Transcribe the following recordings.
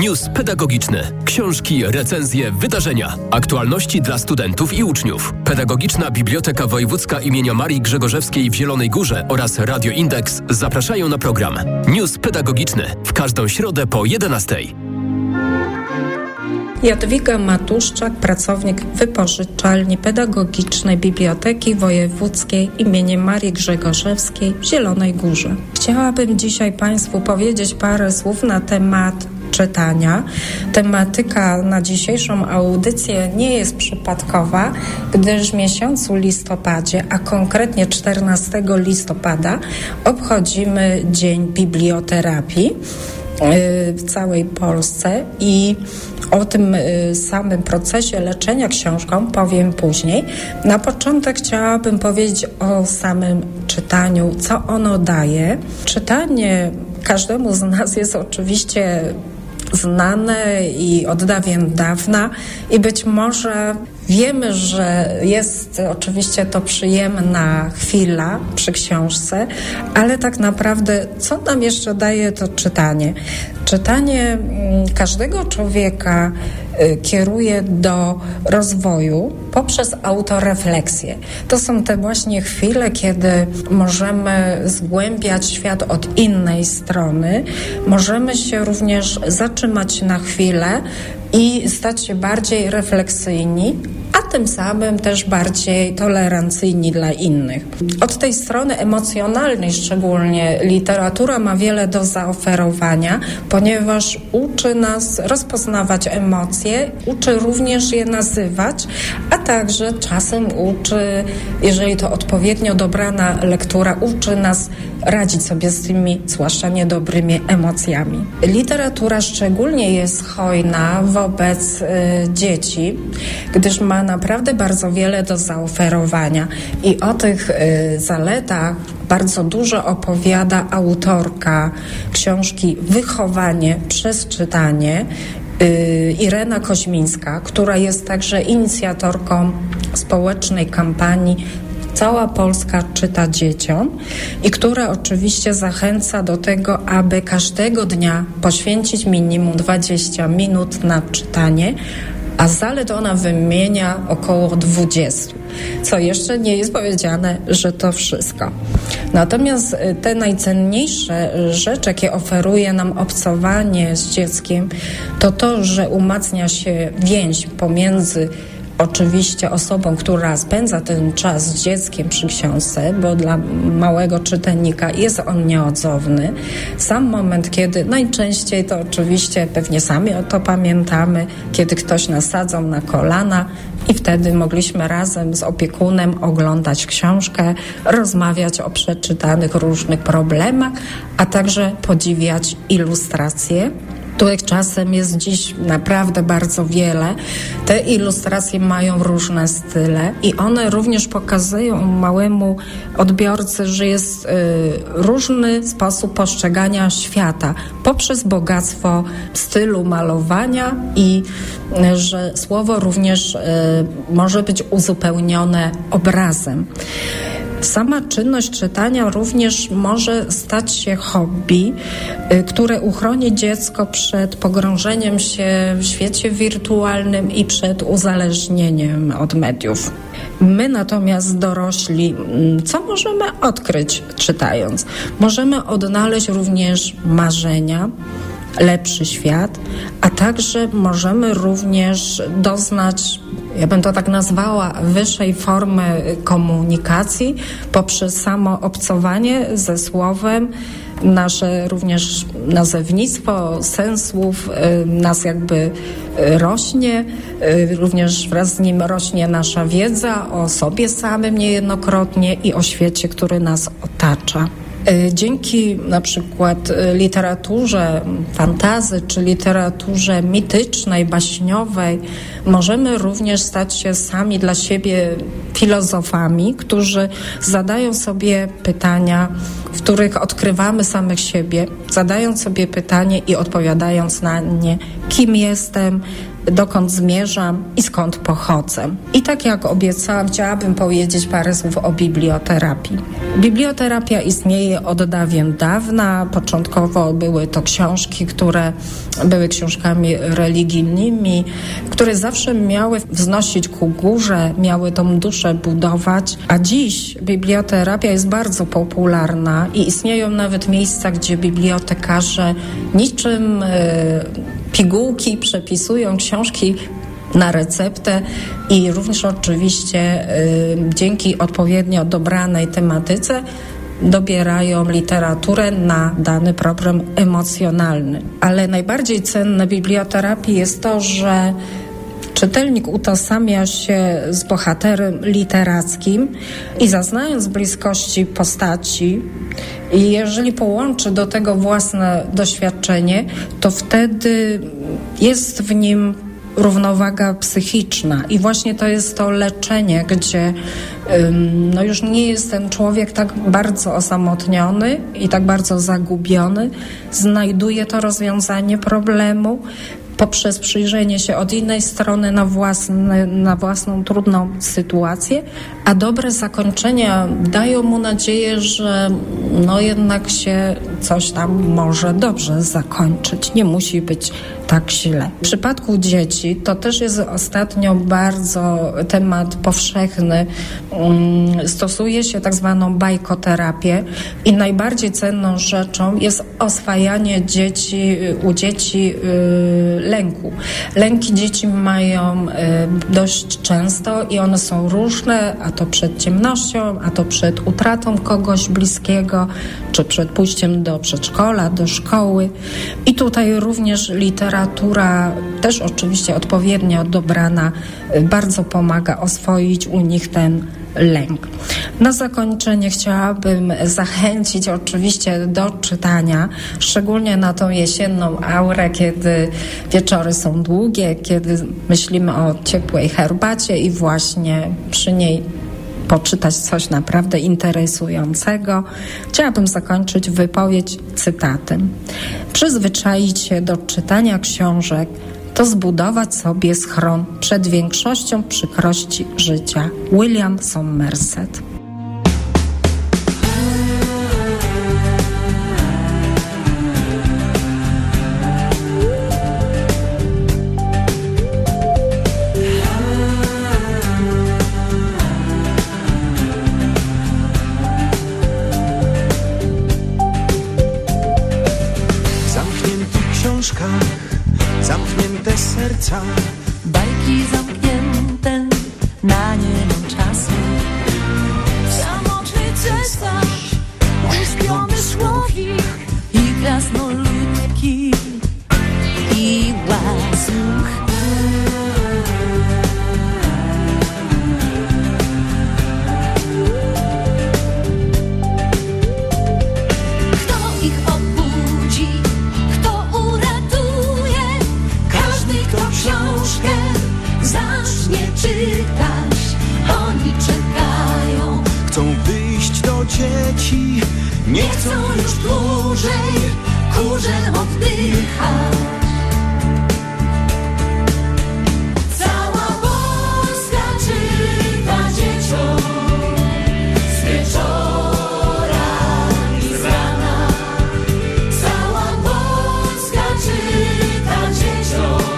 News pedagogiczny. Książki, recenzje, wydarzenia. Aktualności dla studentów i uczniów. Pedagogiczna Biblioteka Wojewódzka imienia Marii Grzegorzewskiej w Zielonej Górze oraz Radio Indeks zapraszają na program News pedagogiczny w każdą środę po 11:00. Jadwiga Matuszczak, pracownik Wypożyczalni Pedagogicznej Biblioteki Wojewódzkiej im. Marii Grzegorzewskiej w Zielonej Górze. Chciałabym dzisiaj Państwu powiedzieć parę słów na temat czytania. Tematyka na dzisiejszą audycję nie jest przypadkowa, gdyż w miesiącu listopadzie, a konkretnie 14 listopada obchodzimy Dzień Biblioterapii w całej Polsce i o tym samym procesie leczenia książką powiem później. Na początek chciałabym powiedzieć o samym czytaniu, co ono daje. Czytanie każdemu z nas jest oczywiście znane i od dawien dawna i być może wiemy, że jest oczywiście to przyjemna chwila przy książce, ale tak naprawdę co nam jeszcze daje to czytanie? Czytanie każdego człowieka kieruje do rozwoju poprzez autorefleksję. To są te właśnie chwile, kiedy możemy zgłębiać świat od innej strony. Możemy się również zatrzymać na chwilę i stać się bardziej refleksyjni, a tym samym też bardziej tolerancyjni dla innych. Od tej strony emocjonalnej szczególnie literatura ma wiele do zaoferowania, ponieważ uczy nas rozpoznawać emocje, uczy również je nazywać, a także czasem uczy, jeżeli to odpowiednio dobrana lektura, uczy nas radzić sobie z tymi, zwłaszcza niedobrymi emocjami. Literatura szczególnie jest hojna wobec dzieci, gdyż ma naprawdę bardzo wiele do zaoferowania i o tych zaletach bardzo dużo opowiada autorka książki Wychowanie przez czytanie, Irena Koźmińska, która jest także inicjatorką społecznej kampanii Cała Polska czyta dzieciom i która oczywiście zachęca do tego, aby każdego dnia poświęcić minimum 20 minut na czytanie, a zalet ona wymienia około 20. Co jeszcze nie jest powiedziane, że to wszystko. Natomiast te najcenniejsze rzeczy, jakie oferuje nam obcowanie z dzieckiem, to to, że umacnia się więź pomiędzy oczywiście osobą, która spędza ten czas z dzieckiem przy książce, bo dla małego czytelnika jest on nieodzowny. Sam moment, kiedy najczęściej to oczywiście pewnie sami o to pamiętamy, kiedy ktoś nas sadzał na kolana i wtedy mogliśmy razem z opiekunem oglądać książkę, rozmawiać o przeczytanych różnych problemach, a także podziwiać ilustracje. Których czasem jest dziś naprawdę bardzo wiele. Te ilustracje mają różne style i one również pokazują małemu odbiorcy, że jest różny sposób postrzegania świata poprzez bogactwo stylu malowania i że słowo również może być uzupełnione obrazem. Sama czynność czytania również może stać się hobby, które uchroni dziecko przed pogrążeniem się w świecie wirtualnym i przed uzależnieniem od mediów. My natomiast dorośli, co możemy odkryć czytając? Możemy odnaleźć również marzenia, lepszy świat, a także możemy również doznać, ja bym to tak nazwała, wyższej formy komunikacji poprzez samo obcowanie ze słowem. Nasze również nazewnictwo sens słów nas jakby rośnie, również wraz z nim rośnie nasza wiedza o sobie samym niejednokrotnie i o świecie, który nas otacza. Dzięki na przykład literaturze fantasy czy literaturze mitycznej, baśniowej możemy również stać się sami dla siebie filozofami, którzy zadają sobie pytania, w których odkrywamy samych siebie, zadając sobie pytanie i odpowiadając na nie, kim jestem, dokąd zmierzam i skąd pochodzę. I tak jak obiecałam, chciałabym powiedzieć parę słów o biblioterapii. Biblioterapia istnieje od dawien dawna. Początkowo były to książki, które były książkami religijnymi, które zawsze miały wznosić ku górze, miały tą duszę budować, a dziś biblioterapia jest bardzo popularna i istnieją nawet miejsca, gdzie bibliotekarze niczym pigułki przepisują książki na receptę i również oczywiście dzięki odpowiednio dobranej tematyce dobierają literaturę na dany problem emocjonalny. Ale najbardziej cenne w biblioterapii jest to, że czytelnik utożsamia się z bohaterem literackim i zaznając bliskości postaci, i jeżeli połączy do tego własne doświadczenie, to wtedy jest w nim równowaga psychiczna i właśnie to jest to leczenie, gdzie już nie jest ten człowiek tak bardzo osamotniony i tak bardzo zagubiony, znajduje to rozwiązanie problemu poprzez przyjrzenie się od innej strony na własną trudną sytuację, a dobre zakończenia dają mu nadzieję, że jednak się coś tam może dobrze zakończyć. Nie musi być tak źle. W przypadku dzieci to też jest ostatnio bardzo temat powszechny. Stosuje się tak zwaną bajkoterapię i najbardziej cenną rzeczą jest oswajanie u dzieci lęku. Lęki dzieci mają dość często i one są różne, a to przed ciemnością, a to przed utratą kogoś bliskiego, czy przed pójściem do przedszkola, do szkoły. I tutaj również literatura, też oczywiście odpowiednio dobrana, bardzo pomaga oswoić u nich ten lęk. Na zakończenie chciałabym zachęcić oczywiście do czytania, szczególnie na tą jesienną aurę, kiedy wieczory są długie, kiedy myślimy o ciepłej herbacie i właśnie przy niej poczytać coś naprawdę interesującego. Chciałabym zakończyć wypowiedź cytatem. Przyzwyczaić się do czytania książek to zbudować sobie schron przed większością przykrości życia. William Somerset. Zamknięte serca, bajki zamknięte, na nie mam czasu. Samotny cesarz, uśpiony słowik i krasnoludki i łazuch. Kto ich obudzi? Książkę zacznie czytać, oni czekają. Chcą wyjść do dzieci, nie chcą już dłużej kurzem oddychać. Cała Polska czyta dzieciom z wieczora i z rana. Cała Polska czyta dzieciom.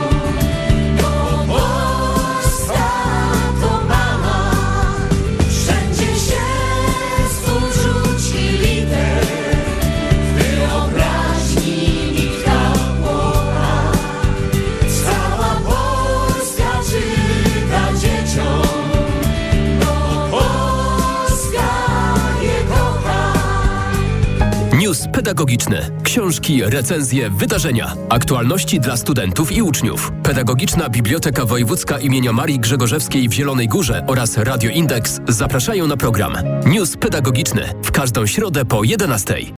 News pedagogiczny. Książki, recenzje, wydarzenia. Aktualności dla studentów i uczniów. Pedagogiczna Biblioteka Wojewódzka imienia Marii Grzegorzewskiej w Zielonej Górze oraz Radio Indeks zapraszają na program News pedagogiczny w każdą środę po 11:00.